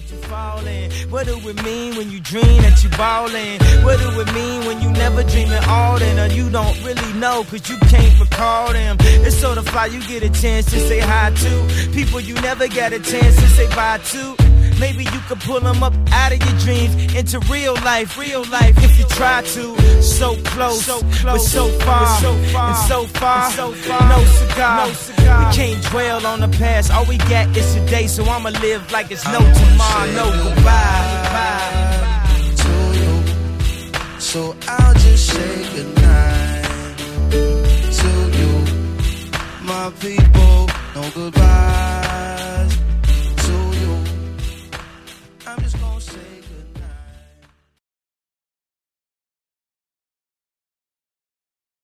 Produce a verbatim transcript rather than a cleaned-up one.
that you falling? What do it mean when you dream that you ballin'? What do it mean when you never dream at all? And or you don't really know cause you can't recall them. It's sort of fly, you get a chance to say hi to people you never got a chance to say bye to. Maybe you could pull them up out of your dreams into real life, real life if you try to. So close, so close, but so far, so far, and so far, and so far. No cigar, no cigar. We can't dwell on the past. All we got is today, so I'ma live like it's no tomorrow, no goodbye. Goodbye to you. So I'll just say goodnight to you.